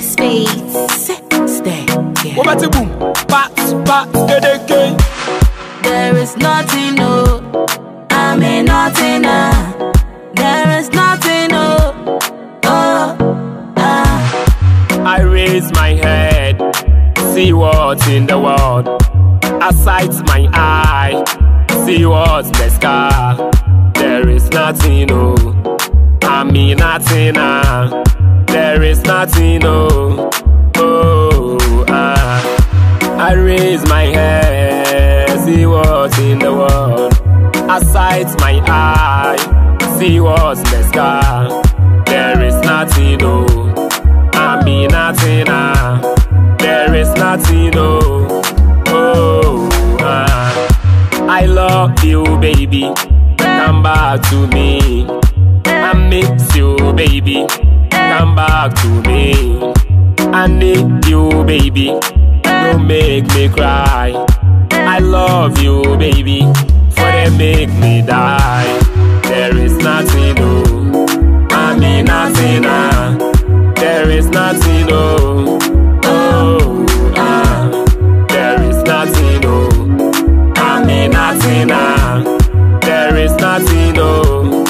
Space. Stay. What about the boom? Bats, get. There is nothing, no. I mean nothing, there is nothing, no. I raise my head, see what's in the world. I sight my eye, see what's the sky. There is nothing, no. I mean nothing, there is nothing, no. I raise my head, see what's in the world. I sight my eye, see what's in the sky. There is nothing, no. I mean nothing, there is nothing, no. I love you, baby. Come back to me. I miss you, baby. Come back to me. I need you, baby. Don't make me cry. I love you, baby. For they make me die. There is nothing, no. I mean nothing, there is nothing, no. There is nothing, no. I mean nothing, there is nothing, no.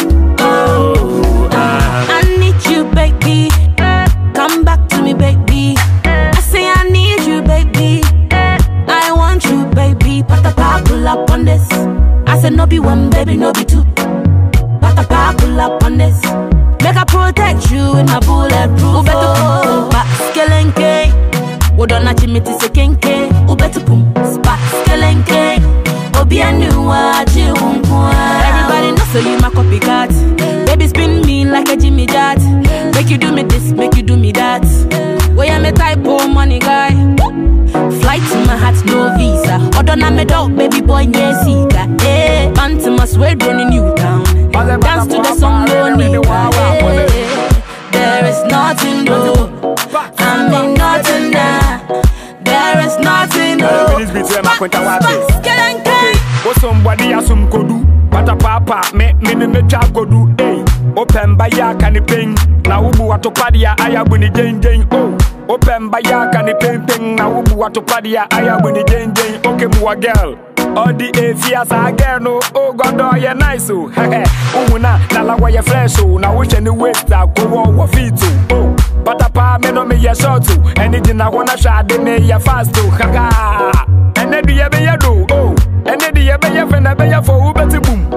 I need you, baby. Come back to me, baby. I say I need you, baby. I want you, baby. Patapa, pull up on this. I said no be one, baby, no be two. Patapa, pull up on this. Make I protect you in my bulletproof. Ubetu skelenke. Wodona chimiti se kenke. Ubetu pum spa skelenke. Obi anuwa jiwunkwa. Everybody knows so you my copycat. Baby spin me like a Jimmy Jat. Make you do me this, make you do me that. Boy I'm a type of money guy. Flight to my heart, no visa. Odona me dog, baby boy, yeah, sika. Eh, Bantu must wait running New Town. Dance to the song, no need. There is nothing, no. I mean nothing, there is nothing, no. Somebody has some kodu, but a papa, me kodu, eh. Open by ya can ping, now ubu atopadia, I have been jane, oh. Open by ya can ping, now ubu atopadia, I have been jane, okay, mua girl. All the AFIAs are girl, no, oh god, oh, you're nice, oh, heh, oh, na la way you're fresh, oh, now wish any waste, I go over feet, oh. But a pa, me no me ya short, oh, anything I wanna try, they may ya fast, oh, ha. And then the ever you do, oh. And then the ever you for who better boom.